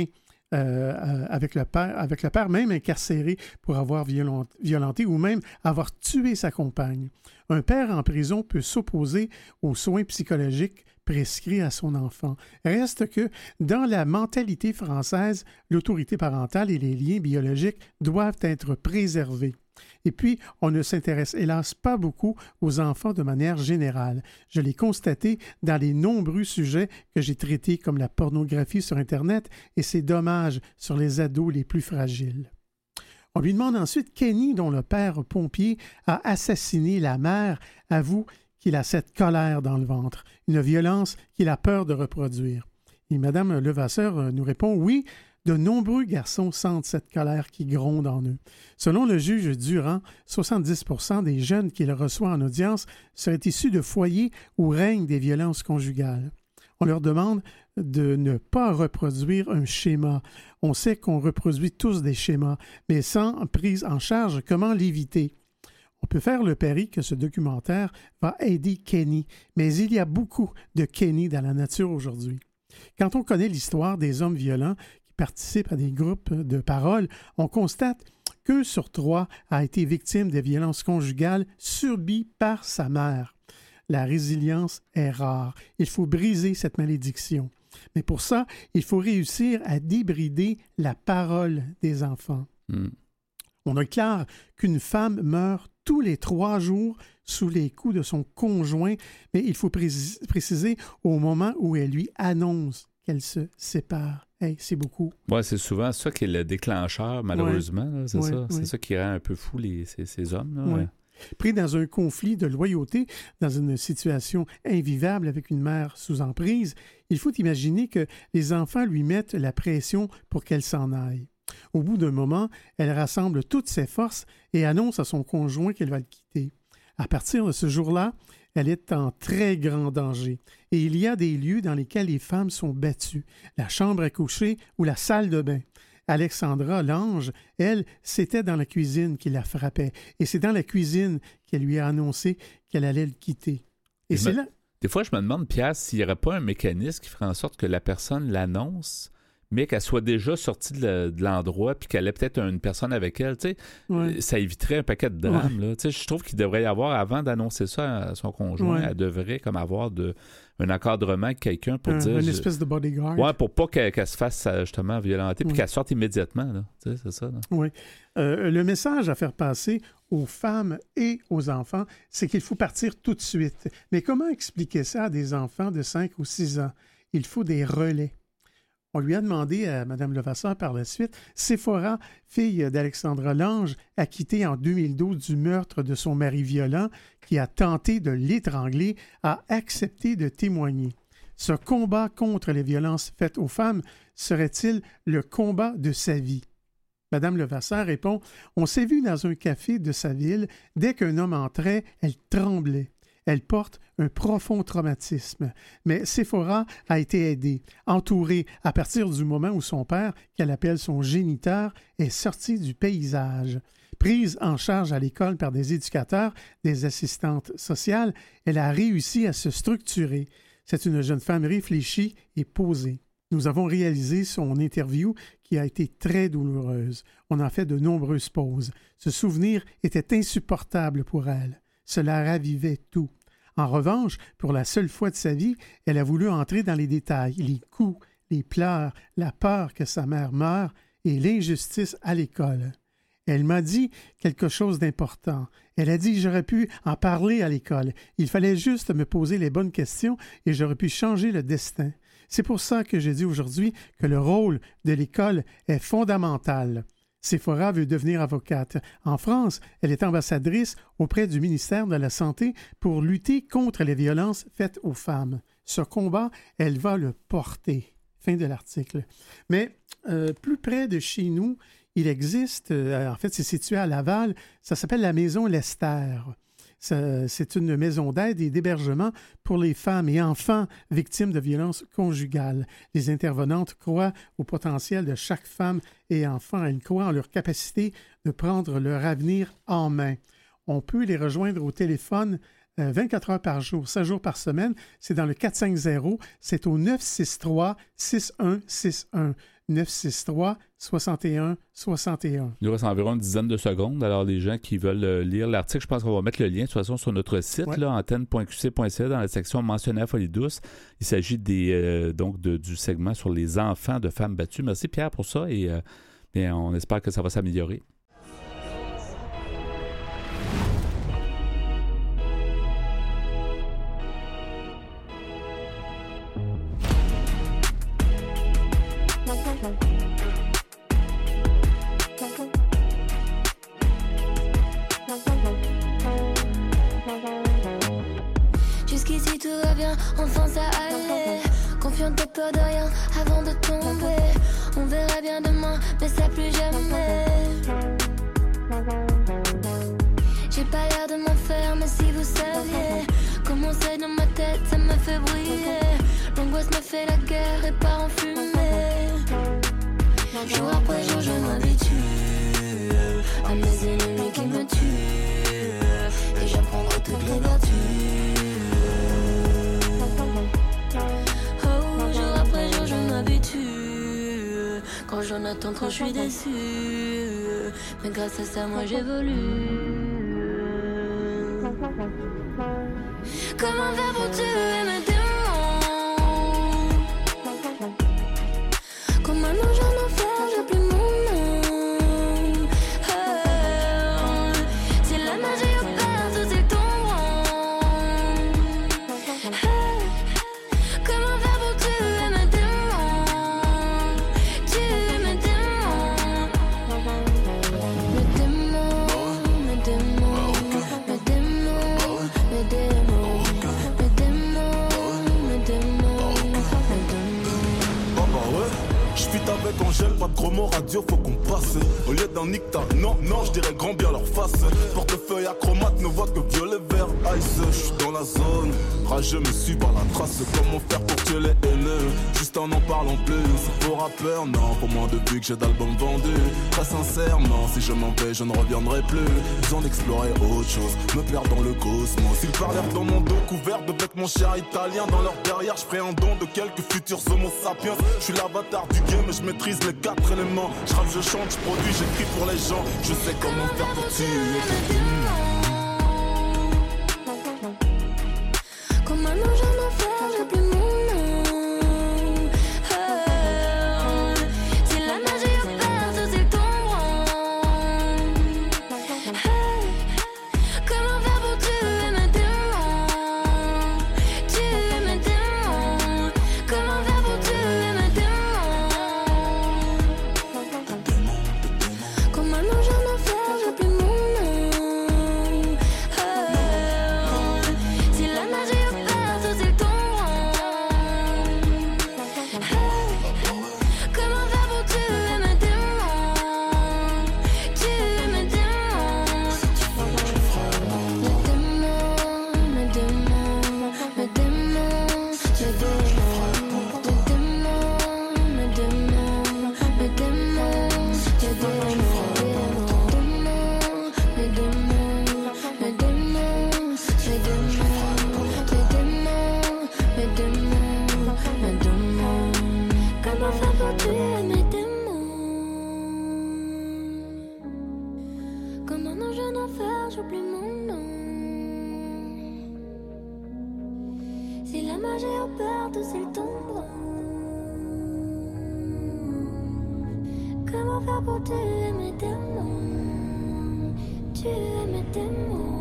avec le père même incarcéré pour avoir violenté ou même avoir tué sa compagne. Un père en prison peut s'opposer aux soins psychologiques prescrits à son enfant. Reste que, dans la mentalité française, l'autorité parentale et les liens biologiques doivent être préservés. Et puis, on ne s'intéresse hélas pas beaucoup aux enfants de manière générale. Je l'ai constaté dans les nombreux sujets que j'ai traités comme la pornographie sur Internet et ses dommages sur les ados les plus fragiles. On lui demande ensuite Kenny, dont le père pompier a assassiné la mère, avoue qu'il a cette colère dans le ventre, une violence qu'il a peur de reproduire. Et Mme Levasseur nous répond « Oui, de nombreux garçons sentent cette colère qui gronde en eux. Selon le juge Durand, 70% des jeunes qu'il reçoit en audience seraient issus de foyers où règnent des violences conjugales. On leur demande de ne pas reproduire un schéma. On sait qu'on reproduit tous des schémas, mais sans prise en charge, comment l'éviter? On peut faire le pari que ce documentaire va aider Kenny, mais il y a beaucoup de Kenny dans la nature aujourd'hui. Quand on connaît l'histoire des hommes violents qui participent à des groupes de parole, on constate qu'un sur 3 a été victime de violences conjugales subies par sa mère. La résilience est rare. Il faut briser cette malédiction. Mais pour ça, il faut réussir à débrider la parole des enfants. On déclare qu'une femme meurt tous les 3 jours sous les coups de son conjoint, mais il faut préciser au moment où elle lui annonce qu'elle se sépare. Hey, c'est beaucoup. Oui, c'est souvent ça qui est le déclencheur, malheureusement. Là, c'est ça. C'est ça qui rend un peu fou ces hommes. Là, ouais. Pris dans un conflit de loyauté, dans une situation invivable avec une mère sous emprise, il faut imaginer que les enfants lui mettent la pression pour qu'elle s'en aille. Au bout d'un moment, elle rassemble toutes ses forces et annonce à son conjoint qu'elle va le quitter. À partir de ce jour-là, elle est en très grand danger. Et il y a des lieux dans lesquels les femmes sont battues, la chambre à coucher ou la salle de bain. Alexandra, l'ange, elle, c'était dans la cuisine qui la frappait. Et c'est dans la cuisine qu'elle lui a annoncé qu'elle allait le quitter. Et c'est là... Des fois, je me demande, Pierre, s'il n'y aurait pas un mécanisme qui ferait en sorte que la personne l'annonce, mais qu'elle soit déjà sortie de l'endroit puis qu'elle ait peut-être une personne avec elle, tu sais, ça éviterait un paquet de drames. Là. Tu sais, je trouve qu'il devrait y avoir, avant d'annoncer ça à son conjoint, elle devrait comme avoir un encadrement avec quelqu'un pour dire... Une espèce de bodyguard. Oui, pour pas qu'elle se fasse justement violenter puis qu'elle sorte immédiatement. Là. Tu sais, c'est ça. Là. Oui. Le message à faire passer aux femmes et aux enfants, c'est qu'il faut partir tout de suite. Mais comment expliquer ça à des enfants de 5 ou 6 ans? Il faut des relais. On lui a demandé à Mme Levasseur par la suite, Séphora, fille d'Alexandra Lange, acquittée en 2012 du meurtre de son mari violent qui a tenté de l'étrangler, a accepté de témoigner. Ce combat contre les violences faites aux femmes serait-il le combat de sa vie? Mme Levasseur répond, « On s'est vu dans un café de sa ville. Dès qu'un homme entrait, elle tremblait. Elle porte un profond traumatisme. Mais Séphora a été aidée, entourée à partir du moment où son père, qu'elle appelle son géniteur, est sorti du paysage. Prise en charge à l'école par des éducateurs, des assistantes sociales, elle a réussi à se structurer. C'est une jeune femme réfléchie et posée. Nous avons réalisé son interview qui a été très douloureuse. On a fait de nombreuses pauses. Ce souvenir était insupportable pour elle. Cela ravivait tout. En revanche, pour la seule fois de sa vie, elle a voulu entrer dans les détails, les coups, les pleurs, la peur que sa mère meure et l'injustice à l'école. Elle m'a dit quelque chose d'important. Elle a dit « J'aurais pu en parler à l'école. Il fallait juste me poser les bonnes questions et j'aurais pu changer le destin. » C'est pour ça que j'ai dit aujourd'hui que le rôle de l'école est fondamental. Séphora veut devenir avocate. En France, elle est ambassadrice auprès du ministère de la Santé pour lutter contre les violences faites aux femmes. Ce combat, elle va le porter. Fin de l'article. Mais plus près de chez nous, il existe, en fait, c'est situé à Laval, ça s'appelle la Maison Lester. C'est une maison d'aide et d'hébergement pour les femmes et enfants victimes de violences conjugales. Les intervenantes croient au potentiel de chaque femme et enfant. Elles croient en leur capacité de prendre leur avenir en main. On peut les rejoindre au téléphone 24 heures par jour, 7 jours par semaine. C'est dans le 450, c'est au 963-6161. 963-6161. Il nous reste environ une dizaine de secondes. Alors, les gens qui veulent lire l'article, je pense qu'on va mettre le lien de toute façon sur notre site, là, antenne.qc.ca, dans la section mentionnée à Folie douce. Il s'agit du segment sur les enfants de femmes battues. Merci Pierre pour ça et on espère que ça va s'améliorer. Jusqu'ici tout va bien, enfin ça allait. Confiante, t'as peur de rien avant de tomber. On verra bien demain, mais ça plus jamais. J'ai pas l'air de m'en faire, mais si vous saviez comment c'est dans ma tête, ça me fait briller. L'angoisse me fait la guerre et part en fumée. Jour après jour, je m'habitue à mes ennemis qui me tuent. Et j'apprendrai toutes les vertus. Oh, jour après jour, je m'habitue. Quand j'en attends trop, je suis déçue. Mais grâce à ça, moi j'évolue. Comment faire pour tuer mes démons? Comme un ange en enfer, j'ai plus mon nom. Si la magie opère, tout est tombant. Comment faire pour tuer mes démons? Tuer mes démons. Mes démons, mes démons, mes démons, mes démons. Avec Angèle, pas de gros mots radio, faut qu'on passe. Au lieu d'un nicta, non, je dirais grand bien leur face. Portefeuille acromate ne voit que violet, vert, ice. J'suis dans la zone, rageux me suis par la trace. Comment faire pour tuer les haineux? Juste en parlant plus. C'est pour rappeur, non, pour moi depuis que j'ai d'albums vendus. Très sincèrement, si je m'en vais, je ne reviendrai plus. Besoin d'explorer autre chose, me perdre dans le cosmos. Ils parlèrent dans mon dos couvert de bêtes, mon cher italien. Dans leur derrière, je ferai un don de quelques futurs homo sapiens. Je suis l'avatar du game, je maîtrise les 4 éléments. Je rappe, je chante, je produis, j'écris pour les gens. Je sais comment faire pour tuer. Comme un ange en enfer, j'ai plus mon nom. Si la magie opère, tout est tombant. Comment faire pour tuer mes démons? Tuer mes démons. Comment faire pour tuer mes démons? Comme un ange en enfer, j'ai plus mon nom. Si la magie opère, tout est tombant. Comment faire pour tuer mes démons? Tuer mes démons. Mes démons, mes démons, mes démons, mes démons, mes démons, mes démons. Comment faire pour tuer mes démons? Comme un ange en enfer, j'oublie mon nom. Si la magie opère, tout c'est le tombeau. Comment faire pour tuer mes démons? Tuer mes démons.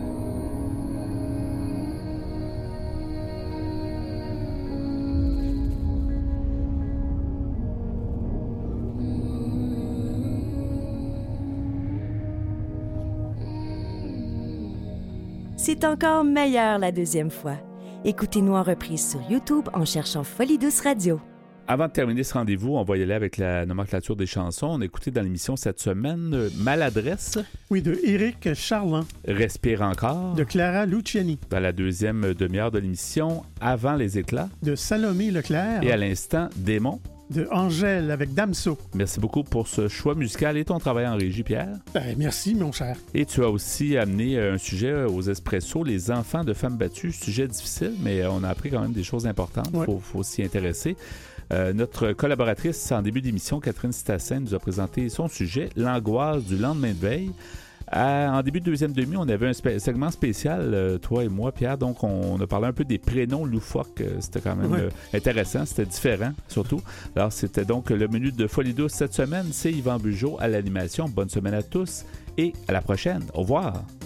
C'est encore meilleur la deuxième fois. Écoutez-nous en reprise sur YouTube en cherchant Folie douce radio. Avant de terminer ce rendez-vous, on va y aller avec la nomenclature des chansons. On a écouté dans l'émission cette semaine Maladresse. Oui, de Éric Charland. Respire encore. De Clara Luciani. Dans la deuxième demi-heure de l'émission, Avant les éclats. De Salomé Leclerc. Et à l'instant, Démon. De Angèle avec Damso. Merci beaucoup pour ce choix musical et ton travail en régie, Pierre. Merci, mon cher. Et tu as aussi amené un sujet aux Espressos, les enfants de femmes battues. Sujet difficile, mais on a appris quand même des choses importantes. Il faut s'y intéresser. Notre collaboratrice en début d'émission, Catherine Stassin, nous a présenté son sujet, l'angoisse du lendemain de veille. En début de deuxième demi, on avait un segment spécial, toi et moi, Pierre. Donc, on a parlé un peu des prénoms loufoques. C'était quand même intéressant. C'était différent, surtout. Alors, c'était donc le menu de Folie douce cette semaine. C'est Yvan Bugeaud à l'animation. Bonne semaine à tous et à la prochaine. Au revoir.